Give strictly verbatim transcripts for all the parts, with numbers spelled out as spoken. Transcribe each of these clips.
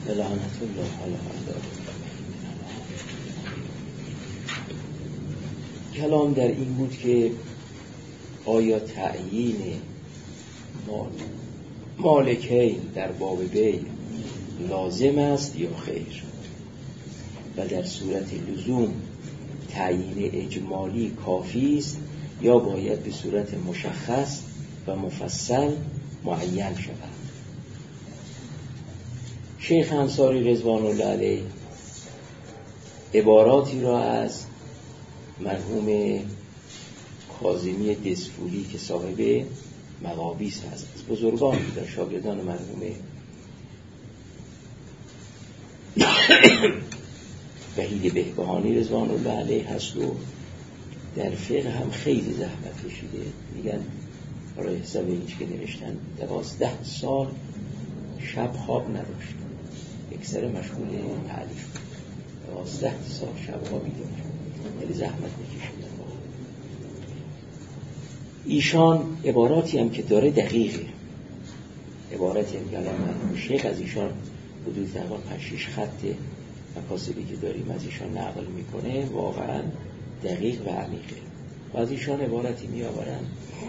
لعنت الله علی اعدائه. کلام در این بود که آیا تعیین مال مالکین در باب بیع لازم است یا خیر، و در صورت لزوم تعیین اجمالی کافی است یا باید به صورت مشخص و مفصل معین شود. شیخ انصاری رضوان الله علیه عباراتی را از مرحوم کاظمی دسفولی که صاحب مقابیس هست، از بزرگان در شاگردان مرحوم وحید بهبهانی رضوان الله علیه هست و در فقه هم خیلی زحمت کشیده. میگن برای حساب اینچ که نوشتن دوازده سال شب خواب نداشت، اکثر مشغول تعلیف دوازده سال شب خوابی داشت، خیلی زحمت میکشیدن. ایشان عباراتی هم که داره دقیقه، عبارتی هم که الان مرحوم شیخ از ایشان حدود تقریبا پنج شش خط مکاسبی که داریم از ایشان نقل میکنه، واقعا دقیق و عمیقه. و از ایشان عبارتی میآورن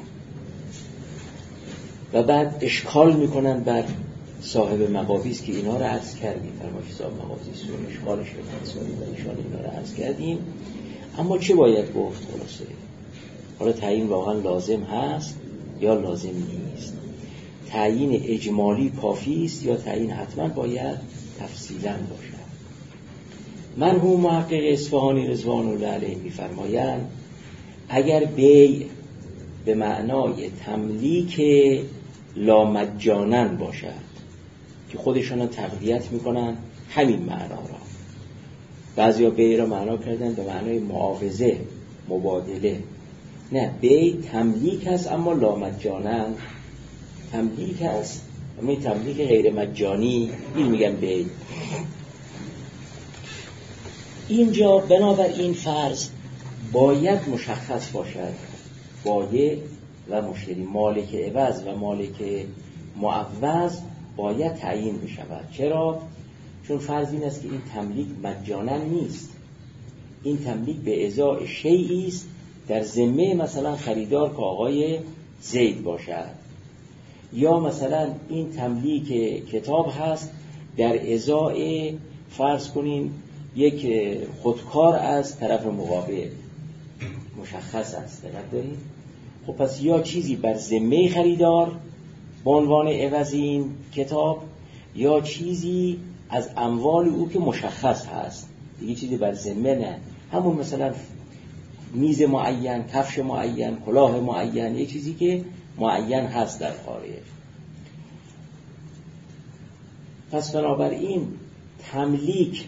و بعد اشکال میکنن بر صاحب مقابیس که اینا رو عرض کردیم، فرمایش صاحب مقابیس رو اشکالش رو و ایشان اینا رو عرض کردیم. اما چه باید گفت خلاصه؟ حالا تعیین واقعا لازم هست یا لازم نیست؟ تعیین اجمالی کافی است یا تعیین حتما باید تفصیلا باشد؟ مرحوم محقق اصفهانی رضوان الله علیه می‌فرمایند اگر بیع به معنای تملیک لامجانن باشد که خودشان تقویت میکنن همین معنا را، بعضیا بیع را معنا کردن به معنای معاوضه، مبادله. نه، بیع تملیک است اما لامجانن تملیک است، اما تملیک غیر مجانی این میگن بیع. اینجا بنابراین فرض باید مشخص باشد، بایع و مشتری، مالک عوض و مالک معوض باید تعیین بشود. چرا؟ چون فرض این است که این تملیک مجانا نیست، این تملیک به ازای شیئی است در ذمه مثلا خریدار که آقای زید باشد، یا مثلا این تملیک کتاب هست در ازای فرض کنیم یک خودکار از طرف مقابل، مشخص است. دقت دارید؟ خب پس یا چیزی بر ذمه خریدار به عنوان عوض این کتاب، یا چیزی از اموال او که مشخص هست دیگه، چیزی بر ذمه نه، همون مثلا میز معین، کفش معین، کلاه معین، یک چیزی که معین هست در خارج. پس بنابراین تملیک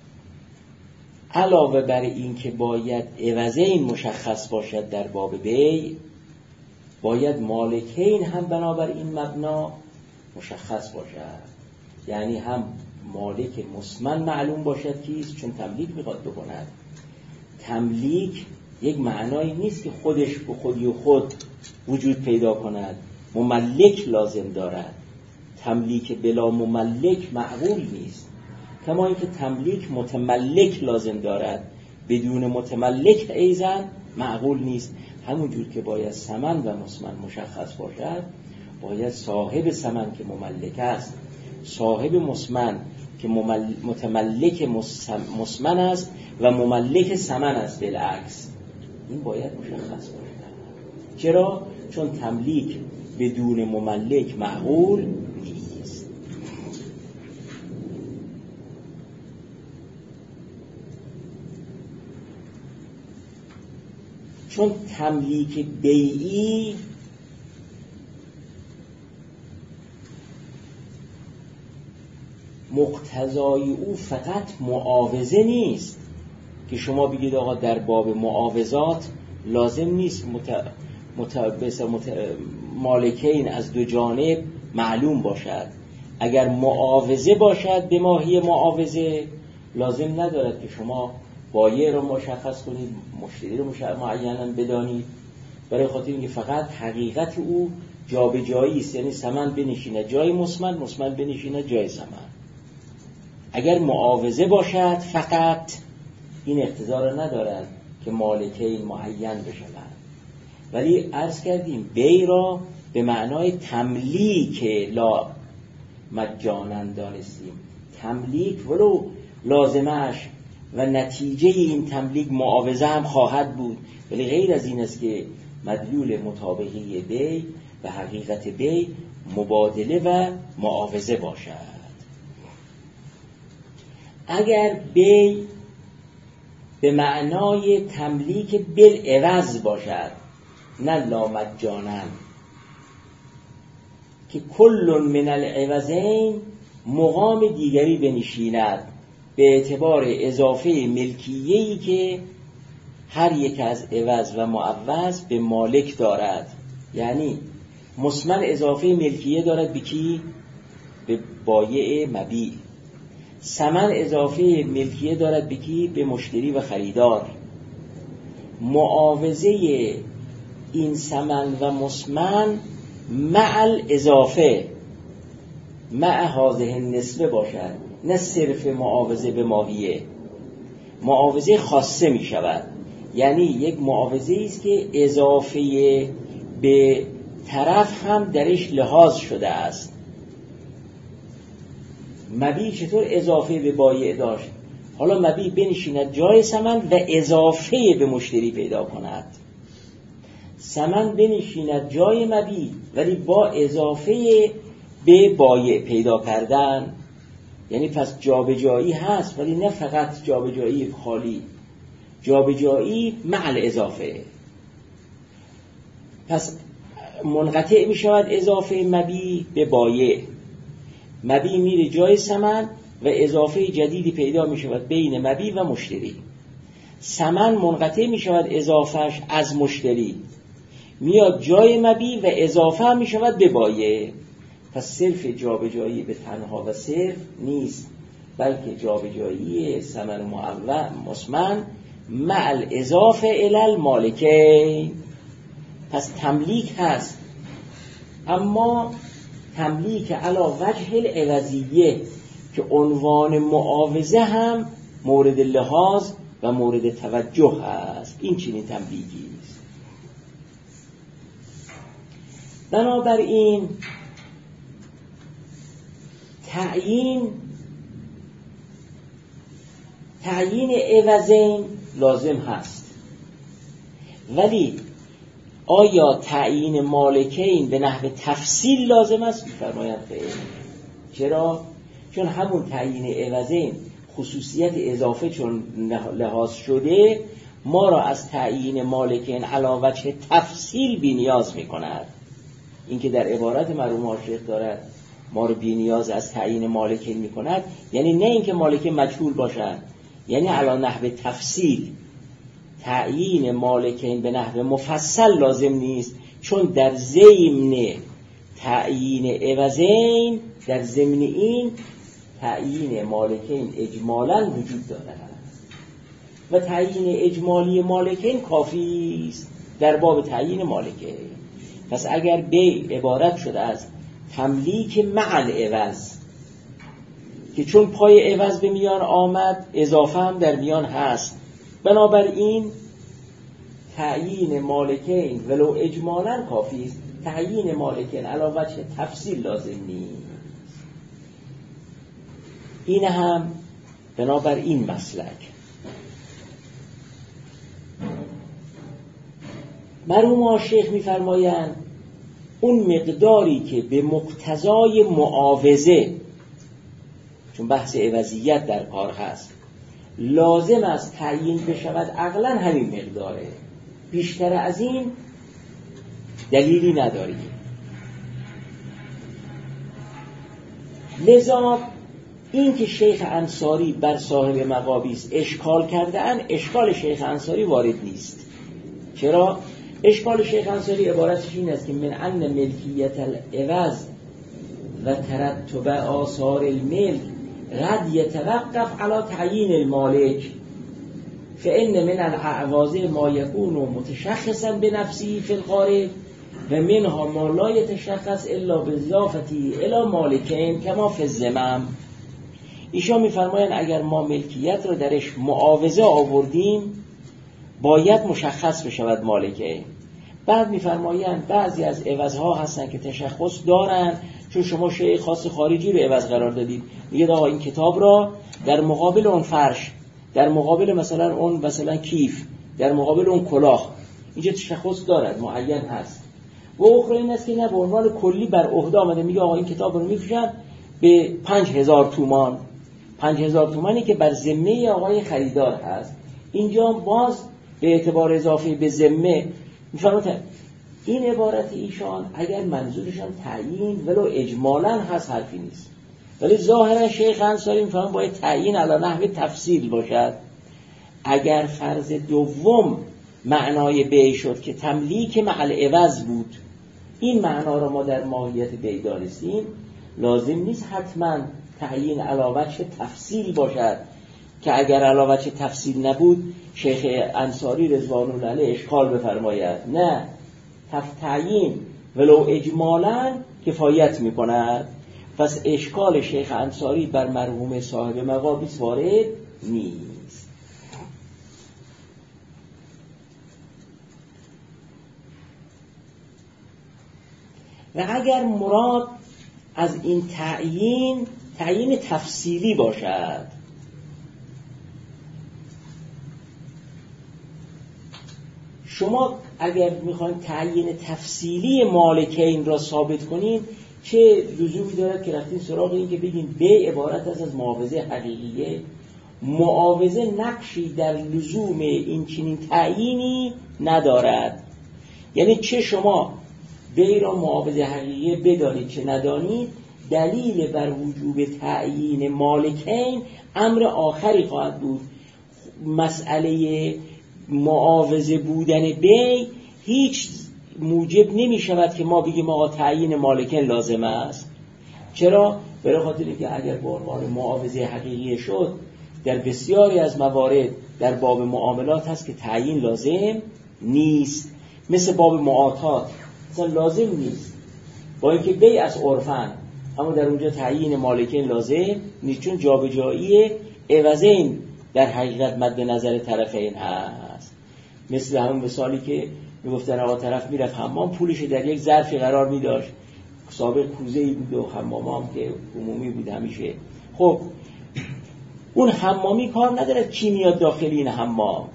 علاوه بر این که باید عوضین مشخص باشد در باب بیع، باید مالکین هم بنابر این مبنا مشخص باشد. یعنی هم مالک مسمن معلوم باشد کیست، چون تملیک میخواد بکند. تملیک یک معنایی نیست که خودش به خودی و خود وجود پیدا کند، مملک لازم دارد. تملیک بلا مملک معقول نیست، کما اینکه تملیک متملک لازم دارد، بدون متملک ایضا معقول نیست. همونجور که باید ثمن و مسمن مشخص باشد، باید صاحب ثمن که مملک است، صاحب مسمن که متملک مسمن است و مملک ثمن است بالعکس، این باید مشخص باشد. چرا؟ چون تملیک بدون مملک معقول نیست. چون تملیک بیعی مقتضای او فقط معاوضه نیست که شما بگید آقا در باب معاوضات لازم نیست مت... مت... مت... مالکین از دو جانب معلوم باشد. اگر معاوضه باشد به ماهی معاوضه، لازم ندارد که شما بایع رو مشخص کنید، مشتری رو معینا بدانید، برای خاطر اینکه فقط حقیقت او جابجایی است، یعنی ثمن بنشینه جای مسمن، مسمن بنشینه جای ثمن. اگر معاوضه باشد فقط این اقتضا را ندارد که مالکین معین بشوند، ولی عرض کردیم بی را به معنای تملیک لا مجانا دانستیم. تملیک ولو لازمش و نتیجه این تملیک معاوضه هم خواهد بود، ولی غیر از این است که مدلول مطابقی بی و حقیقت بی مبادله و معاوضه باشد. اگر بی به معنای تملیک بالعوض باشد نه لامجانا، که کل من العوضین مقام دیگری بنشیند به اعتبار اضافه ملکیه‌ای که هر یک از عوض و معوض به مالک دارد. یعنی مسمن اضافه ملکیه دارد به کی؟ به بایع مبیع. ثمن اضافه ملکیه دارد به کی؟ به مشتری و خریدار. معاوضه این ثمن و مسمن مع الاضافه مع هذه النسبه باشد، نه صرف معاوضه به ماهیه. معاوضه خاصه می شود، یعنی یک معاوضه است که اضافه به طرف هم درش لحاظ شده است. مبیع چطور اضافه به بایع داشت؟ حالا مبیع بنشیند جای ثمن و اضافه به مشتری پیدا کند. ثمن بنشیند جای مبیع ولی با اضافه به بایع پیدا کردن. یعنی پس جابجایی هست، ولی نه فقط جابجایی خالی، جابجایی مع الاضافه. پس منقطع می شود اضافه مبیع به بایع، مبیع میره جای ثمن و اضافه جدیدی پیدا می شود بین مبیع و مشتری. ثمن منقطع می شود اضافهش از مشتری، میاد جای مبیع و اضافه هم می شود به بایع. پس صرف جابجایی به تنها و صرف نیست، بلکه جابجایی ثمن معوض مسمن مع الاضافه الی المالکین. پس تملیک هست، اما تملیک علی وجه العوضیه که عنوان معاوضه هم مورد لحاظ و مورد توجه هست. این چنین تملیکی است. بنابراین تعیین تعیین عوضین لازم هست، ولی آیا تعیین مالکین به نحو تفصیل لازم است؟ می‌فرمایند خیر. چرا؟ چون همون تعیین عوضین خصوصیت اضافه چون لحاظ شده، ما را از تعیین مالکین علی وجه تفصیل بی نیاز می‌کند. این که در عبارت مرحوم عاشق دارد ما رو بی نیاز از تعیین مالکین می‌کند، یعنی نه اینکه مالکین مجهول باشند، یعنی علی نحو تفصیل. تعیین مالکین به نحو مفصل لازم نیست، چون در ضمن تعیین عوضین، در ضمن این تعیین مالکین اجمالاً وجود دارد و تعیین اجمالی مالکین کافی است در باب تعیین مالکین. پس اگر بی عبارت شده از تملیک مع العوض که چون پای عوض به میان آمد اضافه هم در میان هست، بنابراین تعیین مالکین ولو اجمالاً کافی است، تعیین مالکین علی وجه تفصیل لازم نیست. این هم بنابر این مسلک مرحوم عاشق می‌فرمایند اون مقداری که به مقتضای معاوضه، چون بحث عوضیت در کار هست، لازم است تعیین بشود عقلاً همین مقداره، بیشتر از این دلیلی نداریم. لذا این که شیخ انصاری بر صاحب مقابیس اشکال کرده اند، اشکال شیخ انصاری وارد نیست. چرا؟ اشکال شیخ انصاری عبارتش این است که من ان ملکیت العوض و ترتب آثار الملک قد یتوقف علی تعیین المالک، فإن من الاعواض ما یکون متشخصا بنفسه فی الخارج و منها ما لا یتشخص الا باضافته الی مالکین کما فی الذمم. ایشان میفرمایند اگر ما ملکیت رو درش معاوضه آوردیم باید مشخص بشود مالکه. بعد میفرمایند بعضی از عوضها هستن که تشخص دارن، چون شما شیء خاص خارجی رو عوض قرار دادید. میگه آقا این کتاب را در مقابل اون فرش، در مقابل مثلا اون مثلا کیف، در مقابل اون کلاه، اینجا تشخص دارد، معین هست. و اخرى این است که نه، به عنوان کلی بر عهده آمده، میگه آقا این کتاب رو میفروشم به پنج هزار تومان، پنج هزار تومانی که بر ذمه آقای خریدار هست. اینجا باز به اعتبار اضافه به ذمه میفرماید این عبارت ایشان اگر منظورشان تعیین ولو اجمالاً هست حرفی نیست، ولی ظاهرا شیخ انصاری میفرماید باید تعیین علی نحو تفصیل باشد. اگر فرض دوم معنای بیع شد که تملیک محل عوض بود، این معنا رو ما در ماهیت بیع دانستیم، لازم نیست حتما تعیین علاوه چه تفصیل باشد، که اگر علاوه چه تفصیل نبود شیخ انصاری رضوان الله علیه اشکال بفرماید. نه، تعیین ولو اجمالاً کفایت میکند. پس اشکال شیخ انصاری بر مرحوم صاحب مقابیس وارد نیست. و اگر مراد از این تعیین تعیین تفصیلی باشد، شما اگر میخواین تعیین تفصیلی مالکین را ثابت کنین، چه لزومی دارد که رفتین سراغ این که بگین بیع عبارت است از معاوضه حقیقیه؟ معاوضه نقشی در لزوم این چنین تعیینی ندارد. یعنی چه شما بیع را معاوضه حقیقیه بدانید چه ندانید، دلیل بر وجوب تعیین مالکین امر آخری خواهد بود. مسئله معاوضه بودن بیع هیچ موجب نمی شود که ما بگیم آقا تعیین مالکین لازم است. چرا؟ برای خاطر اینکه اگر به عنوان معاوضه حقیقی شد، در بسیاری از موارد در باب معاملات هست که تعیین لازم نیست، مثل باب معاطات مثلا لازم نیست، با اینکه بیع از عرفن، اما در اونجا تعیین مالکین لازم نیست، چون جابجایی عوضین در حقیقت مد نظر طرفین هست. مثل همون مثالی که میگفتن آقا طرف میرفت حمام، پولش در یک ظرفی قرار میداشت، سابق کوزه‌ای بود و حمام هم که عمومی بود همیشه. خب اون حمامی کار نداره کی میاد داخل این حمام،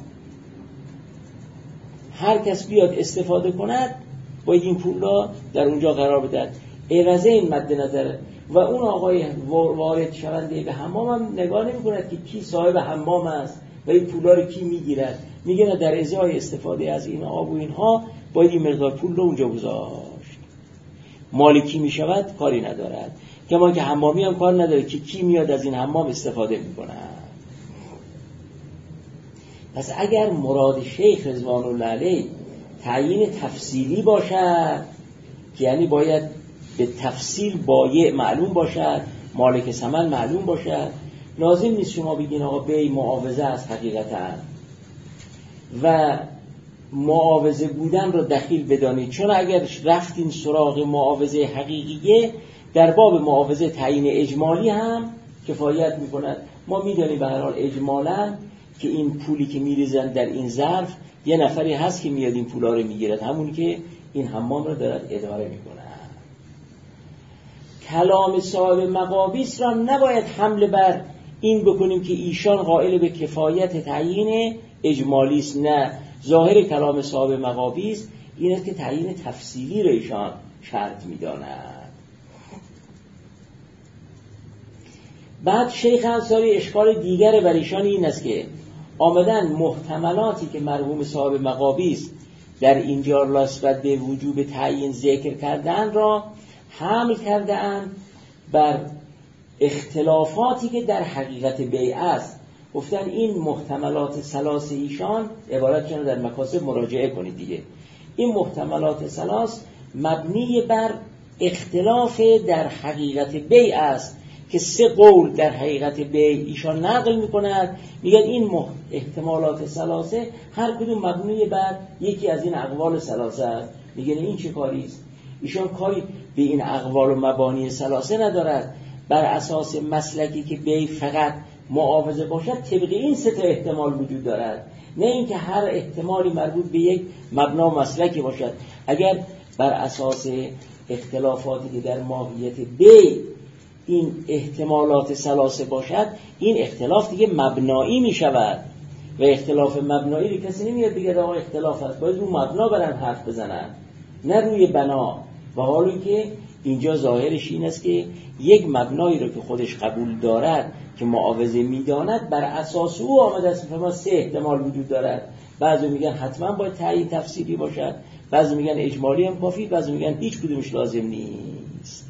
هر کس بیاد استفاده کند باید این پول را در اونجا قرار بدن، عوضه این مد نظر. و اون آقای وارد شونده به حمام هم نگاه نمی کند که کی صاحب حمام است و این پولا رو کی میگیرد، میگه نه در ازای استفاده از این آب و اینها باید این مقدار پول رو اونجا گذاشت. مالکی میشود کاری ندارد، کما که حمامی هم کار نداره که کی میاد از این حمام استفاده میکند. پس اگر مراد شیخ رضوان الله علیه تعیین تفصیلی باشد، که یعنی باید به تفصیل بایع معلوم باشد، مالک ثمن معلوم باشد، لازم نیست شما بگین آقا بیع معاوضه است حقیقتا و معاوضه بودن رو دخیل بدانید، چون اگر رفتین سراغ معاوضه حقیقیه، در باب معاوضه تعیین اجمالی هم کفایت میکند. ما میدونیم به هر حال اجمالاً که این پولی که میریزن در این ظرف یه نفری هست که میاد این پولا رو میگیرد، همون که این حمام رو دارد اداره میکنه. کلام صاحب مقابیس را نباید حمله بر این بکنیم که ایشان قائل به کفایت تعیین اجمالی است. نه، ظاهر کلام صاحب مقابیس این است که تعیین تفصیلی را ایشان شرط می‌داند. بعد شیخ انصاری اشکال دیگر بر ایشان این است که آمدن محتملاتی که مرحوم صاحب مقابیس در اینجا نسبت به وجوب تعیین ذکر کردن را حمل کرده‌اند بر اختلافاتی که در حقیقت بیع است. گفتن این محتملات ثلاث ایشان عبارت شده در مکاسب مراجعه کنید دیگه. این محتملات ثلاث مبنی بر اختلاف در حقیقت بیع است که سه قول در حقیقت بیع ایشان نقل می‌کند، میگن این احتمالات ثلاثه هر کدوم مبنی بر یکی از این اقوال ثلاثه است. میگن این چه کاری است؟ ایشان کاری به این اقوال و مبانی ثلاثه ندارد، بر اساس مسلکی که بی فقط معاوضه باشد، طبق این سه تا احتمال وجود دارد، نه اینکه هر احتمالی مربوط به یک مبنا و مسلکی باشد. اگر بر اساس اختلافاتی که در ماهیت بی این احتمالات ثلاثه باشد، این اختلاف دیگه مبنایی می شود و اختلاف مبنایی رو کسی نمیاد بگه آقا اختلاف هست، باید رو مبنا برن حرف بزنن نه روی بنا. و حالی که اینجا ظاهرش این است که یک مبنایی رو که خودش قبول دارد که معاوضه میداند، بر اساس او آمده است. فرما سه احتمال وجود دارد، بعضی میگن حتما باید تعیین تفصیلی باشد، بعضی میگن اجمالی هم کافی، بعضی میگن هیچ کدومش لازم نیست.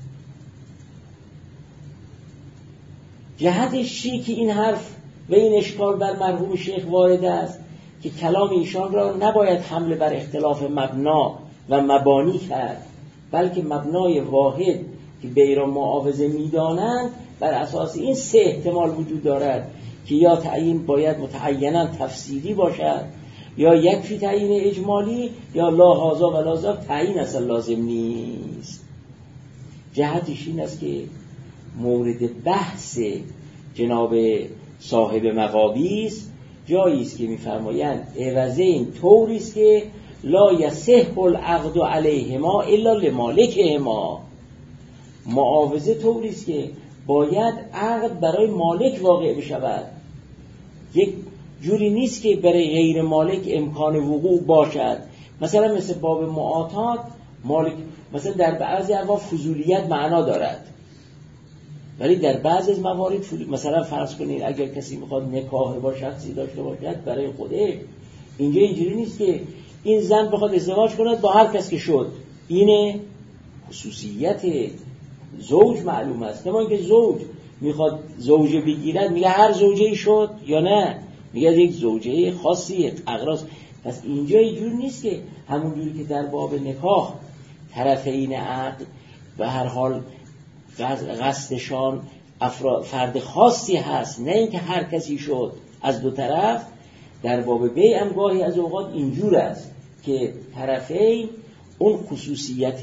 جهتش چی که این حرف و این اشکال بر مرحوم شیخ وارد است که کلام ایشان را نباید حمله بر اختلاف مبنا و مبانی کرد، بلکه مبنای واحد که بی را معاوضه میدانند بر اساس این سه احتمال وجود دارد که یا تعیین باید متعینا تفصیلی باشد، یا یکفی تعیین اجمالی، یا لا هذا ولا ذاک تعیین اصلا لازم نیست. جهتش این است که مورد بحث جناب صاحب مغابیس جایی است که می‌فرمایند عوض این طوری است که لا یصح العقد علیهما الا لمالکهما. معاوضه طوری است که باید عقد برای مالک واقع بشود، یک جوری نیست که برای غیر مالک امکان وقوع باشد. مثلا مثل باب معاطات، مالک مثلا در بعضی ابواب فضولیت معنا دارد، ولی در بعضی از موارد مثلا فرض کنید اگر کسی میخواد نکاح با شخصی داشته باشد برای خودش، اینجا اینجوری نیست که این زن بخواد ازدواج کند با هر کس که شد، این خصوصیت زوج معلوم است. نه اینکه زوج میخواد زوجه بگیرد میگه هر زوجه‌ای شد، یا نه میگه یک زوجه خاصی اقراص. پس اینجا اینجوری نیست که همون جوری که در باب نکاح طرفین عقد به هر حال قصدشان افراد فرد خاصی هست، نه اینکه هر کسی شد از دو طرف. در باب بیع هم گاهی از اوقات اینجور است که طرفین اون خصوصیت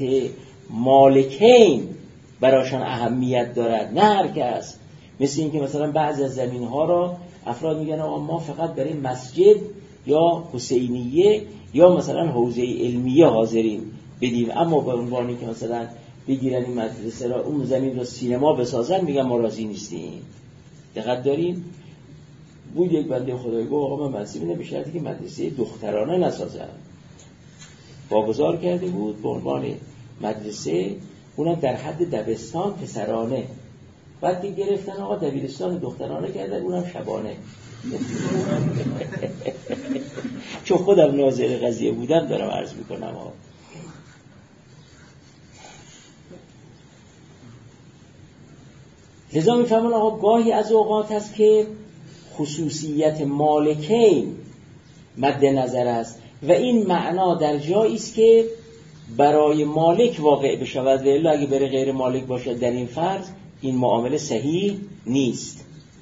مالکین براشان اهمیت دارد، نه هر کس. مثل این که مثلا بعضی از زمین ها را افراد میگن ما فقط برای مسجد یا حسینیه یا مثلا حوزه علمیه حاضریم بدیم، اما به عنوانی که مثلا بگیرن این مدرسه را اون زمین را سینما بسازن میگن ما راضی نیستیم. دقت داریم؟ بود یک بنده خدای گفت آقا من مدرسه به شرطی که مدرسه دخترانه نسازن. واگذار کرده بود به عنوان مدرسه، اونم در حد دبستان پسرانه. بعد که گرفتن آقا دبیرستان دخترانه کردن، اونم شبانه. چون خودم ناظر قضیه بودم دارم عرض میکنم آقا. لذا میفهمون آقا گاهی از اوقات هست که خصوصیت مالکین مد نظر است و این معنا در جایی است که برای مالک واقع بشود، و الا اگه بره غیر مالک باشد در این فرض این معامله صحیح نیست.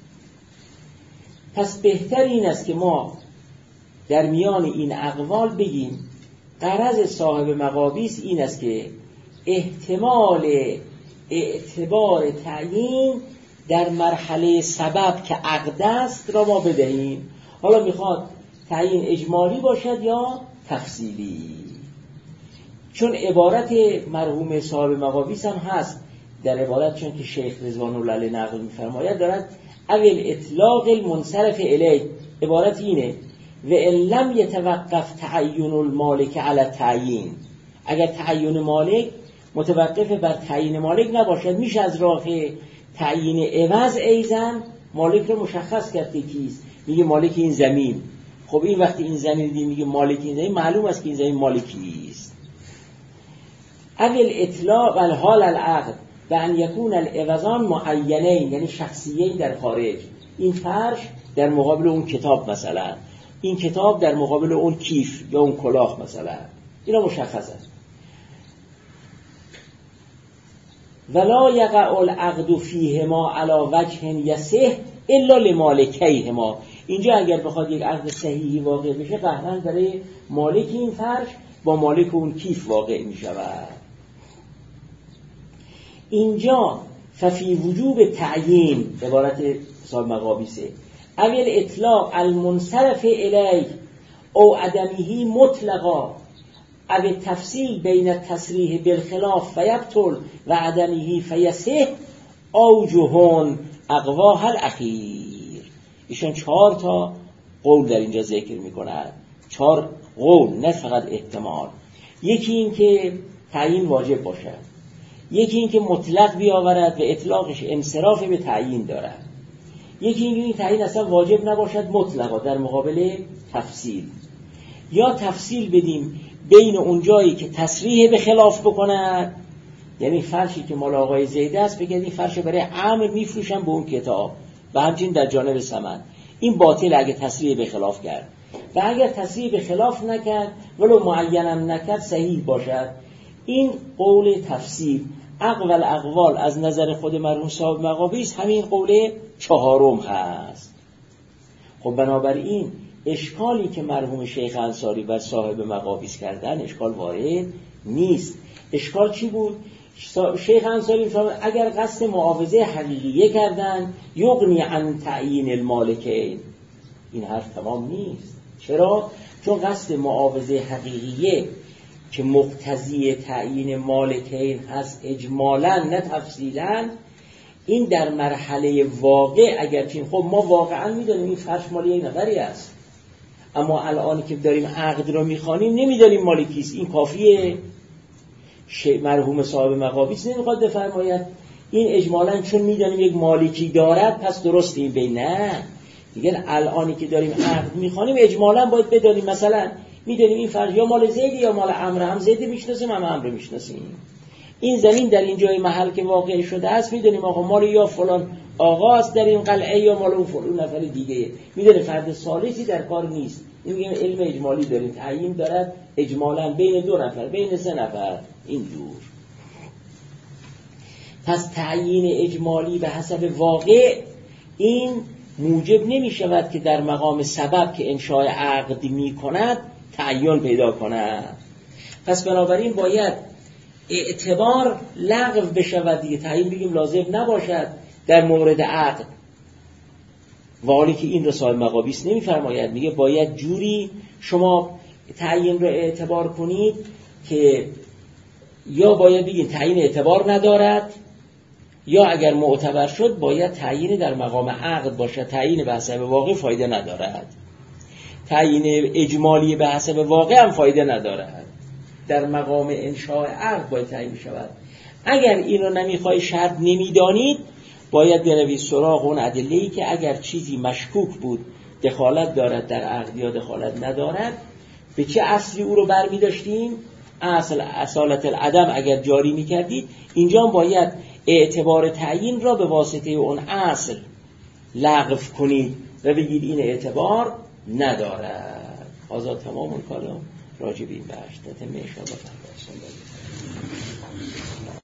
پس بهتر این است که ما در میان این اقوال بگیم غرض صاحب مغابیس این است که احتمال اعتبار تعیین در مرحله سبب که عقد است را ما بدهیم. حالا میخواد تعیین اجمالی باشد یا تفصیلی، چون عبارت مرحوم صاحب مغابیس هم هست در عبارت، چون که شیخ رضوان الله علیه نقل می‌فرماید دارد اول اطلاق المنصرف الیه، عبارت اینه و ان لم یتوقف تعین المالک علی تعیین، اگر تعیین مالک متوقف بر تعیین مالک نباشد میشه از راه تعیین عوض ایزن مالک رو مشخص کرد که کیست. میگه مالک این زمین، خب این وقتی این زمین دی میگه مالک این زمین، معلوم است که این زمین مالکی است. اول اطلاق الحال العقد و ان یکون العوضان معینین، یعنی شخصیین در خارج. این فرش در مقابل اون کتاب مثلا، این کتاب در مقابل اون کیف یا اون کلاه مثلا، اینا مشخص است. ولا یقع العقد فیهما علی وجه یصح الا لمالکیهما. اینجا اگر بخواد یک عقد صحیحی واقع بشه قهرن برای مالک این فرش با مالک اون کیف واقع می شود. اینجا ففی وجوب تعیین، عبارت صاحب مقابیسه، اول اطلاق المنصرف الیه او عدمه مطلقا او تفصیل بین التصریح بالخلاف فیبطل و عدمه فیصح اوجهون اقواها الاخیر. ایشان چهار تا قول در اینجا ذکر میکنند، چهار قول، نه فقط احتمال. یکی این که تعیین واجب باشد، یکی این که مطلق بیاورد و اطلاقش انصراف به تعیین دارد، یکی این که این تعیین اصلا واجب نباشد مطلقا در مقابل تفصیل، یا تفصیل بدیم بین اون جایی که تصریح به خلاف بکند، یعنی فرشی که مال آقای زیده است بگید این فرش برای عمر میفروشن به اون کتاب و همچنین در جانب ثمن، این باطل اگه تصریح به خلاف کرد، و اگر تصریح به خلاف نکرد ولو معینم نکرد صحیح باشد. این قول تفصیل اقوال اقوال از نظر خود مرحوم صاحب مقابیس همین قول چهارم هست. خب بنابراین اشکالی که مرحوم شیخ انصاری بر صاحب مقابیس کردن اشکال وارد نیست. اشکال چی بود؟ شیخ انصاری می‌فرماید اگر قصد معاوضه حقیقیه کردن یغنی عن تعیین المالکین، این حرف تمام نیست. چرا؟ چون قصد معاوضه حقیقیه که مقتضی تعیین مالکین هست اجمالاً نه تفصیلاً، این در مرحله واقع اگرچه خب ما واقعاً می‌دونیم این فرش مال یک نفری است، اما الان که داریم عقد رو می‌خوانیم نمی‌دونیم مال کیست. این کافیه؟ مرحوم صاحب مقابیس نمیخواد بفرماید این اجمالاً چون میدونیم یک مالکی دارد پس درست این بین، نه دیگه الانی که داریم عقد میخوانیم اجمالاً باید بدانیم مثلا میدونیم این فرض یا مال زیدی یا مال عمرو، هم زیدی میشناسیم هم عمرو میشناسیم. این زمین در این جای محل که واقع شده است میدونیم آقا مال یا فلان آقا است در این قلعه یا مال اون فلان نفر دیگه، میدونیم فرد ثالثی در کار نیست. این میگیم علم اجمالی داریم، تعیین دارد اجمالاً بین دو نفر بین سه نفر اینجور. پس تعیین اجمالی به حسب واقع این موجب نمی شود که در مقام سبب که انشاء عقد می کند تعیین پیدا کند. پس بنابراین باید اعتبار لغو بشود دیگه، تعیین بگیم لازم نباشد در مورد عقد، و حالی که این رسال مقابیس نمی فرماید، میگه باید جوری شما تعیین رو اعتبار کنید که یا باید بگید تعیین اعتبار ندارد، یا اگر معتبر شد باید تعیین در مقام عقد باشد، تعیین به حسب واقع فایده ندارد، تعیین اجمالی به حسب واقع هم فایده ندارد، در مقام انشاء عقد باید تعیین بشود. اگر این رو نمیخوای شرط نمیدانید باید بروید سراغ اون ادله‌ای که اگر چیزی مشکوک بود دخالت دارد در عقد یا دخالت ندارد، به چه اصلی او رو برمی داشتیم؟ اصل اصالت العدم اگر جاری می کردید، اینجا هم باید اعتبار تعیین را به واسطه اون اصل لغو کنید و بگید این اعتبار ندارد. آزاد تمام کلام راجع به این بحث تتمه ان شاء الله.